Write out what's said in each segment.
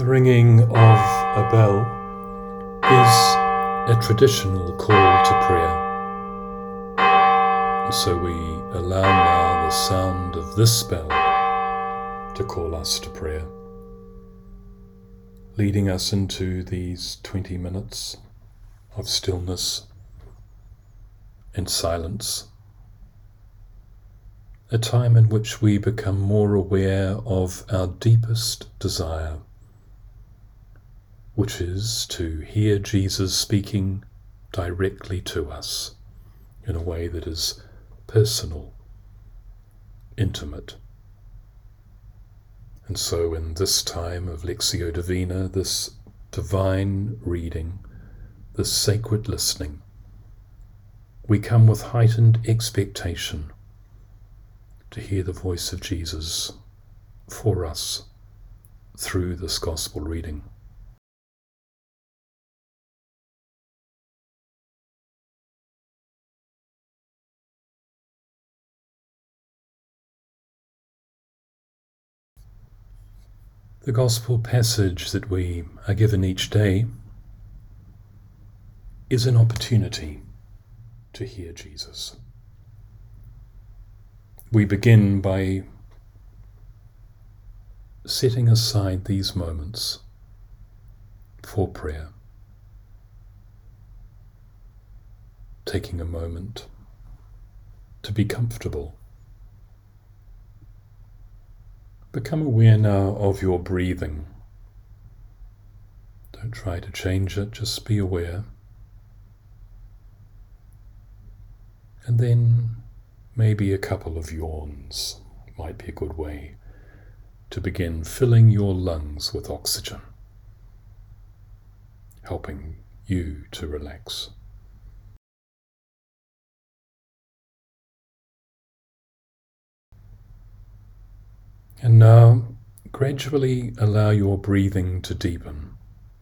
The ringing of a bell is a traditional call to prayer. And so we allow now the sound of this bell to call us to prayer, leading us into these 20 minutes of stillness and silence, a time in which we become more aware of our deepest desire, which is to hear Jesus speaking directly to us in a way that is personal, intimate. And so in this time of Lectio Divina, this divine reading, this sacred listening, we come with heightened expectation to hear the voice of Jesus for us through this gospel reading. The gospel passage that we are given each day is an opportunity to hear Jesus. We begin by setting aside these moments for prayer, taking a moment to be comfortable. Become aware now of your breathing. Don't try to change it, just be aware. And then maybe a couple of yawns might be a good way to begin filling your lungs with oxygen, helping you to relax. And now, gradually allow your breathing to deepen.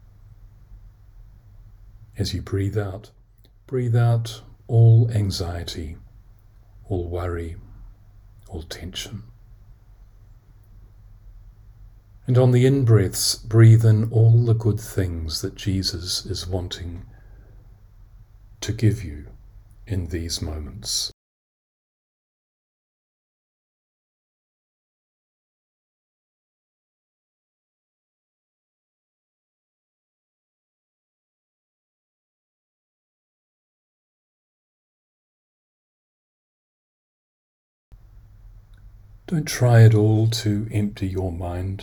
As you breathe out all anxiety, all worry, all tension. And on the in-breaths, breathe in all the good things that Jesus is wanting to give you in these moments. Don't try at all to empty your mind.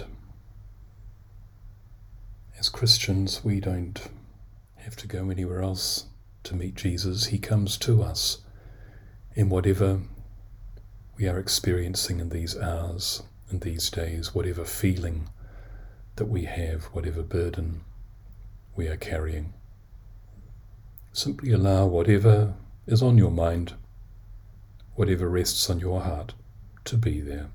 As Christians, we don't have to go anywhere else to meet Jesus. He comes to us in whatever we are experiencing in these hours and these days, whatever feeling that we have, whatever burden we are carrying. Simply allow whatever is on your mind, whatever rests on your heart, to be there.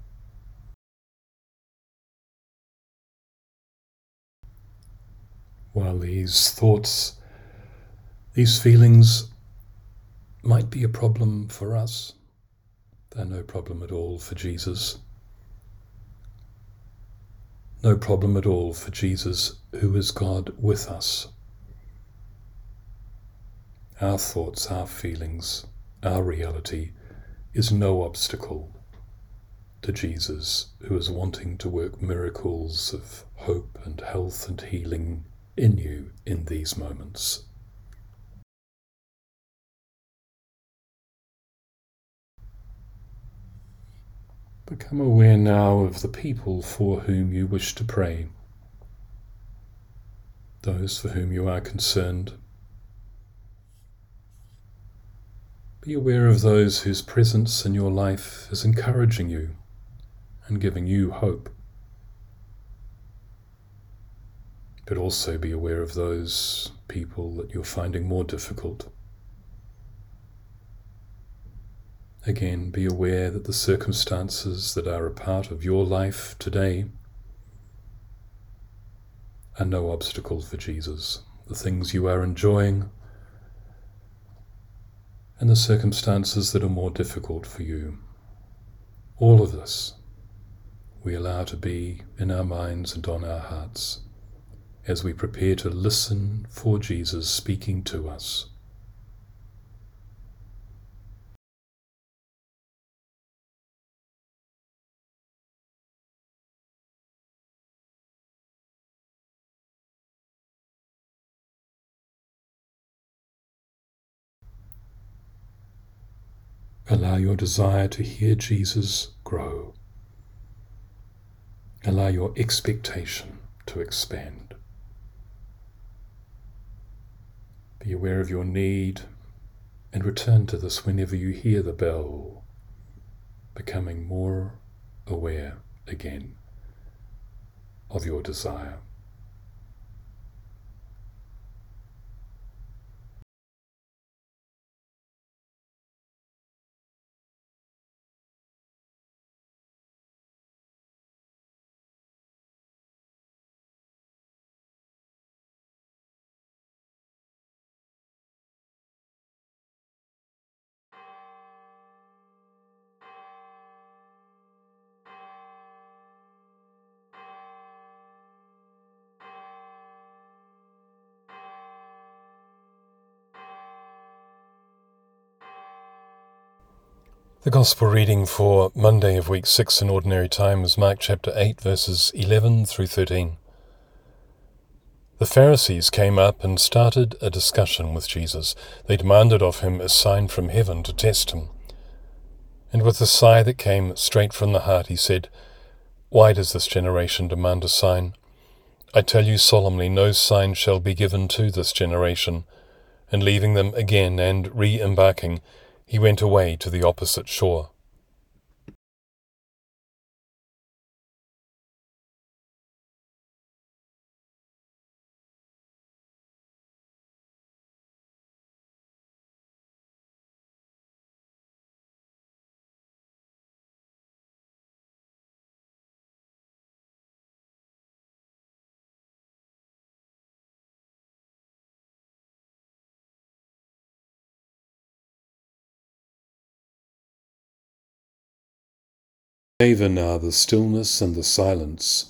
While these thoughts, these feelings might be a problem for us, they're no problem at all for Jesus. No problem at all for Jesus, who is God with us. Our thoughts, our feelings, our reality is no obstacle to Jesus, who is wanting to work miracles of hope and health and healing in you in these moments. Become aware now of the people for whom you wish to pray, those for whom you are concerned. Be aware of those whose presence in your life is encouraging you and giving you hope. But also be aware of those people that you're finding more difficult. Again, be aware that the circumstances that are a part of your life today are no obstacle for Jesus. The things you are enjoying and the circumstances that are more difficult for you. All of this we allow to be in our minds and on our hearts as we prepare to listen for Jesus speaking to us. Allow your desire to hear Jesus grow. Allow your expectation to expand. Be aware of your need and return to this whenever you hear the bell, becoming more aware again of your desire. The Gospel reading for Monday of week 6 in Ordinary Time is Mark chapter 8, verses 11 through 13. The Pharisees came up and started a discussion with Jesus. They demanded of him a sign from heaven to test him. And with a sigh that came straight from the heart, he said, "Why does this generation demand a sign? I tell you solemnly, no sign shall be given to this generation." And leaving them again and re-embarking, he went away to the opposite shore. Savor now the stillness and the silence.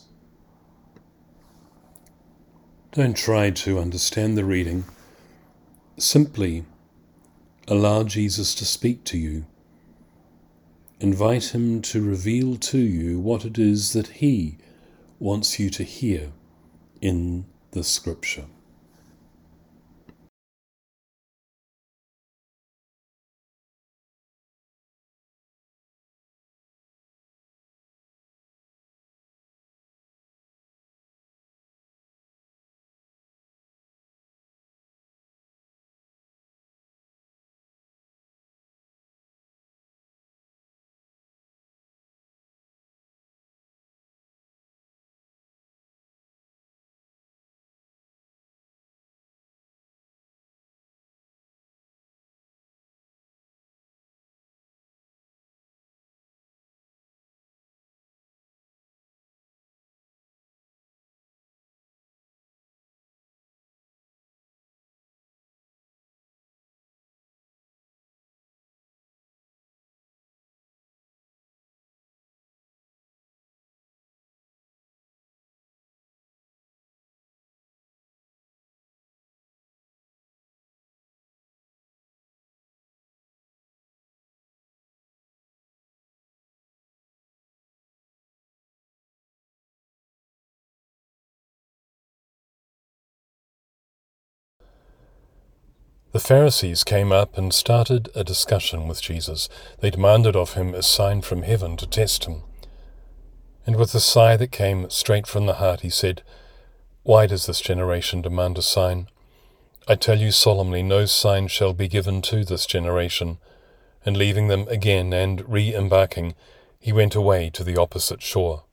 Don't try to understand the reading. Simply allow Jesus to speak to you. Invite him to reveal to you what it is that he wants you to hear in the scripture. The Pharisees came up and started a discussion with Jesus. They demanded of him a sign from heaven to test him. And with a sigh that came straight from the heart, he said, "Why does this generation demand a sign? I tell you solemnly, no sign shall be given to this generation." And leaving them again and re-embarking, he went away to the opposite shore.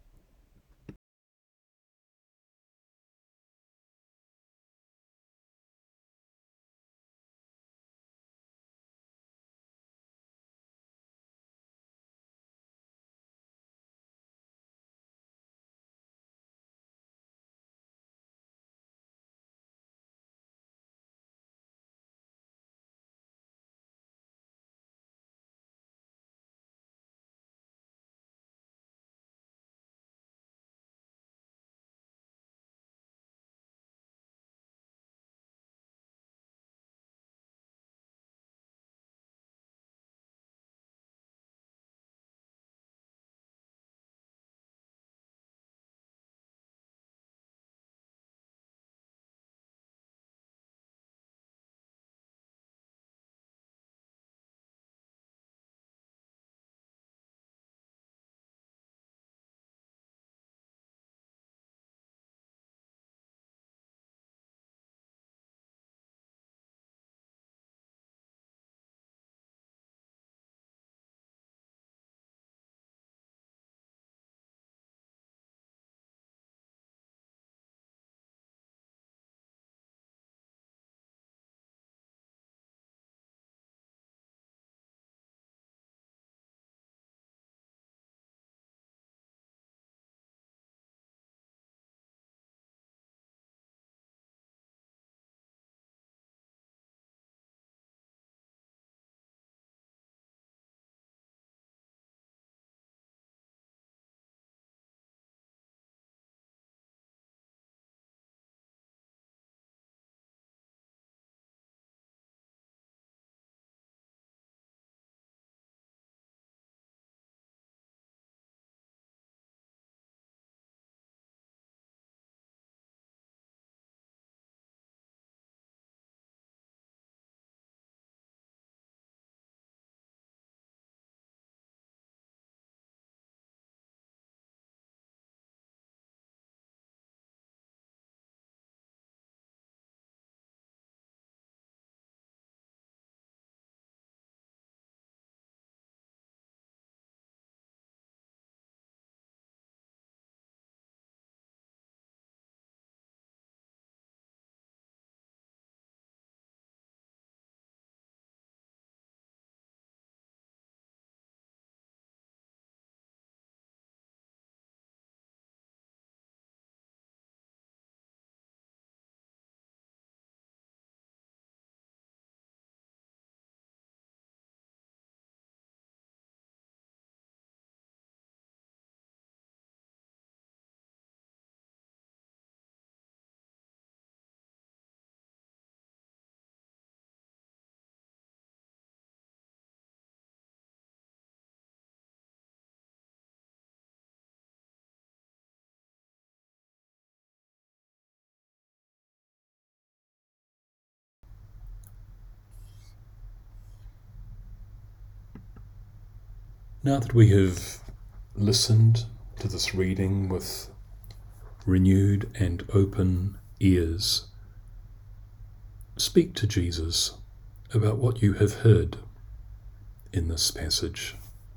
Now that we have listened to this reading with renewed and open ears, speak to Jesus about what you have heard in this passage.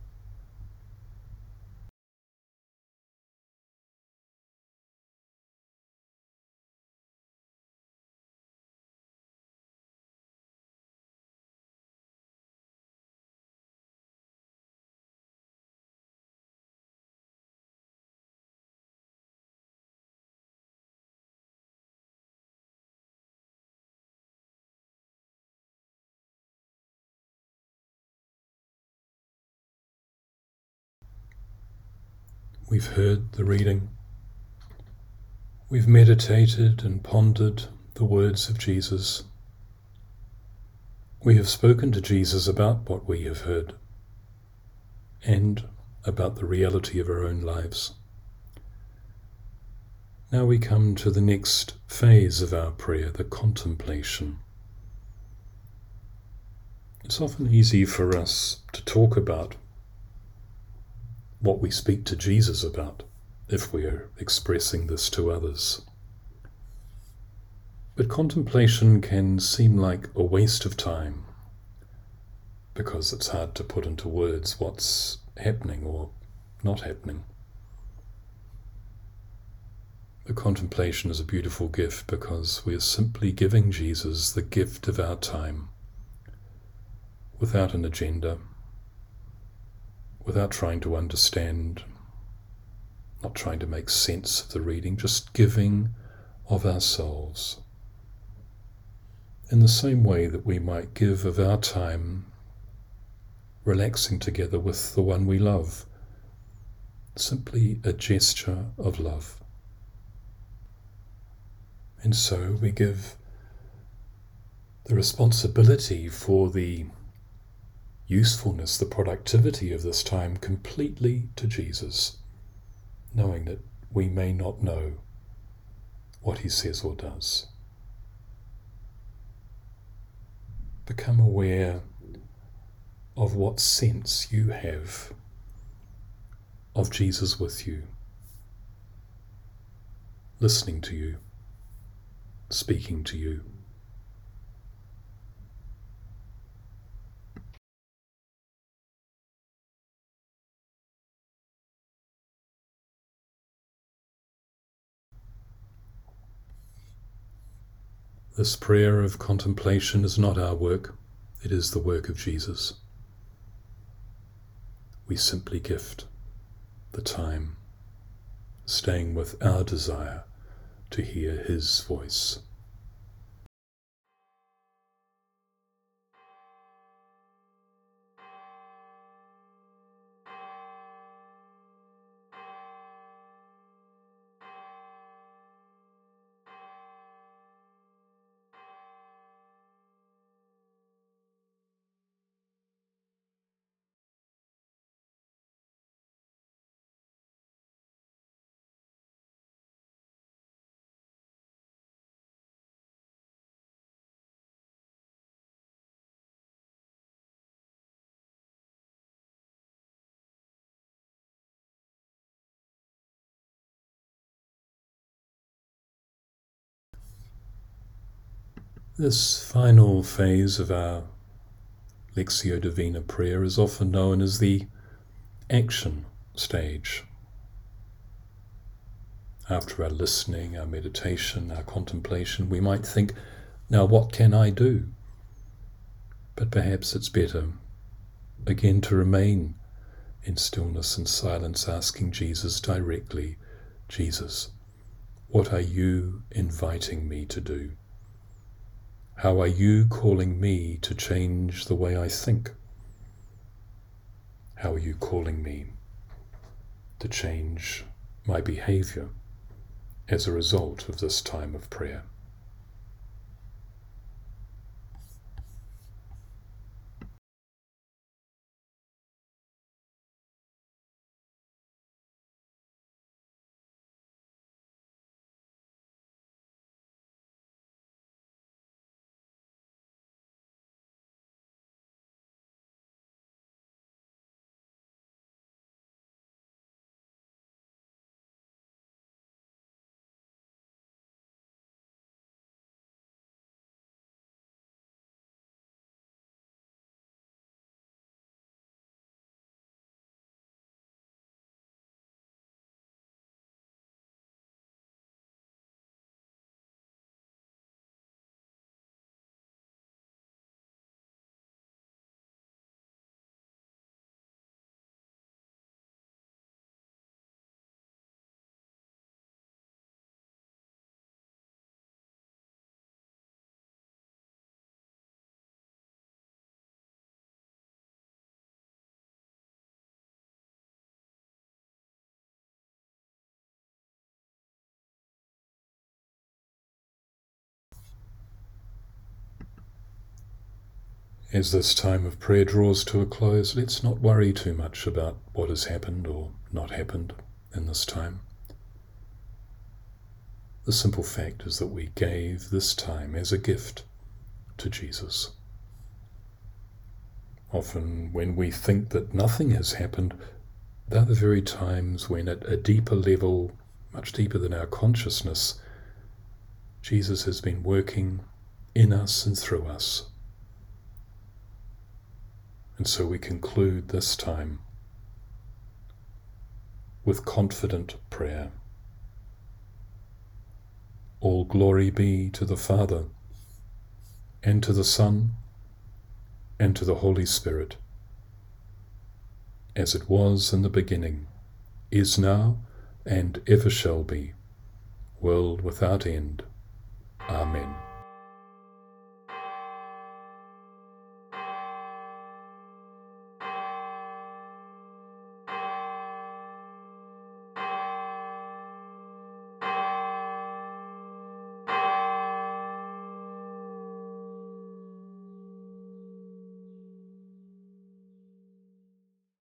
We've heard the reading. We've meditated and pondered the words of Jesus. We have spoken to Jesus about what we have heard and about the reality of our own lives. Now we come to the next phase of our prayer, the contemplation. It's often easy for us to talk about what we speak to Jesus about if we are expressing this to others. But contemplation can seem like a waste of time because it's hard to put into words what's happening or not happening. The contemplation is a beautiful gift because we are simply giving Jesus the gift of our time without an agenda, without trying to understand, not trying to make sense of the reading, just giving of ourselves. In the same way that we might give of our time relaxing together with the one we love, simply a gesture of love. And so we give the responsibility for the usefulness, the productivity of this time completely to Jesus, knowing that we may not know what he says or does. Become aware of what sense you have of Jesus with you, listening to you, speaking to you. This prayer of contemplation is not our work, it is the work of Jesus. We simply gift the time, staying with our desire to hear his voice. This final phase of our Lectio Divina prayer is often known as the action stage. After our listening, our meditation, our contemplation, we might think, now what can I do? But perhaps it's better, again, to remain in stillness and silence, asking Jesus directly, Jesus, what are you inviting me to do? How are you calling me to change the way I think? How are you calling me to change my behavior as a result of this time of prayer? As this time of prayer draws to a close, let's not worry too much about what has happened or not happened in this time. The simple fact is that we gave this time as a gift to Jesus. Often when we think that nothing has happened, they're the very times when at a deeper level, much deeper than our consciousness, Jesus has been working in us and through us. And so we conclude this time with confident prayer. All glory be to the Father, and to the Son, and to the Holy Spirit, as it was in the beginning, is now, and ever shall be, world without end. Amen.